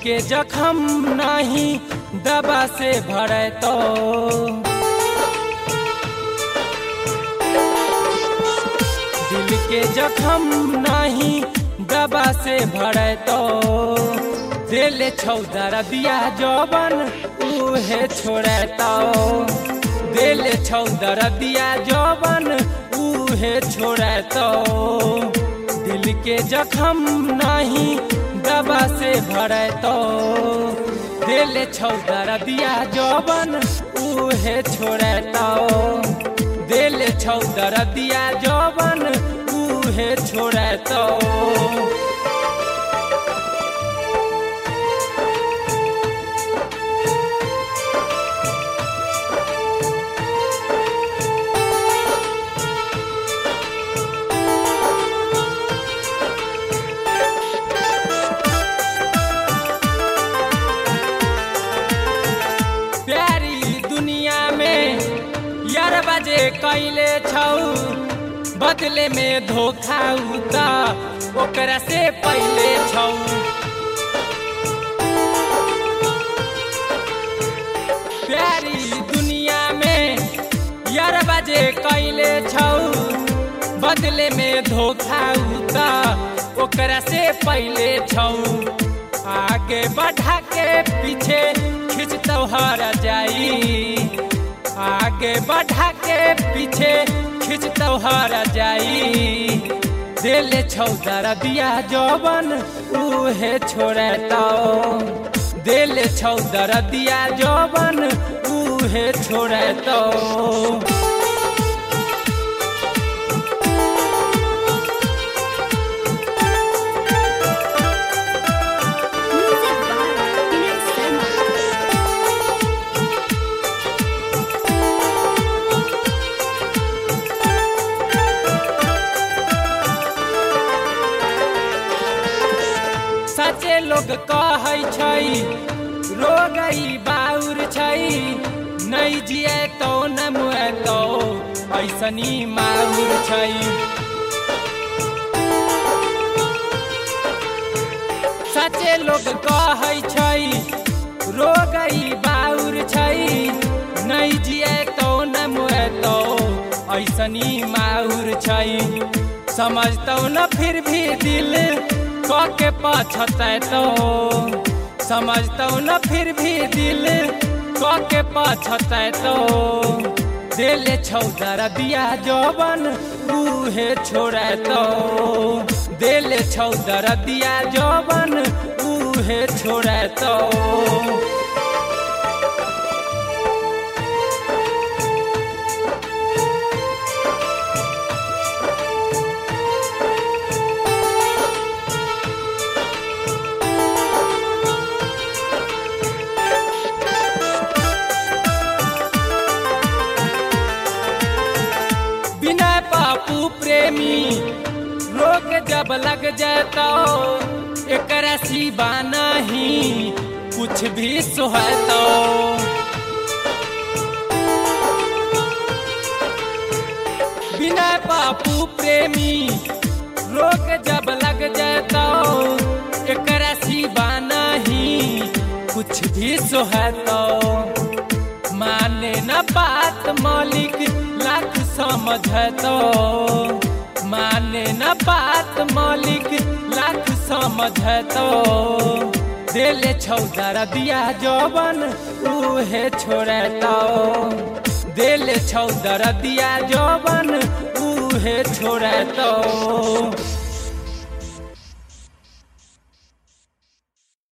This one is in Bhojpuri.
के जखम नहीं दवा से भरे तो दिल के जखम नहीं दवा से भरे तो दिल छौदर दिया जौवन उहे छोड़े तो दिल छौदर दिया जौवन उहे छोड़े तो दिल के जखम नहीं दवा से भरे तो दिल छौदर दिया जौवन उहे छोड़े तो दिल छौदर दिया जौवन उहे छोड़े तो बजे कैले छौ बदले में धोखा उता ओकरा से पहले छौ प्यारी दुनिया में यार बजे कैले छौ बदले में धोखा उता ओकरा से पहले छौ आगे बढ़ा के पीछे खींच तोहर जाई आगे बढ़ा के पीछे खींच तोहर जाई दिल छौदर दिया जौवन उहे छोड़े तो दिल छौदर दिया जौवन उहे छोड़े तो सचे लोग कहै छै रोग बाउर छै नहीं जिए तो न मुए तो ऐसनी माउर छै सचे लोग कहै छै रोग बाउर छै नहीं जिए तो न मुए तो ऐसनी माउर छै समझतौ न फिर भी दिल के पछते तो समझतौ न फिर भी दिल के पछते तो दिल छौदर दिया जौवन उहे छोड़े तो दिल छौदर दिया जौवन उहे छोड़े तो प्रेमी रोग जब लग जाता एकरा सिवा नहीं कुछ भी सोहतो बिना बापू प्रेमी रोग जब लग जाता एकरा सिवा नहीं कुछ भी सोहतो माने न बात मालिक लाख समझतो माने न बात मालिक लाख समझतो दिल छौदर दिया जौवन उहे छोड़े तो दिल छौदर दिया जौवन उहे छोड़े तो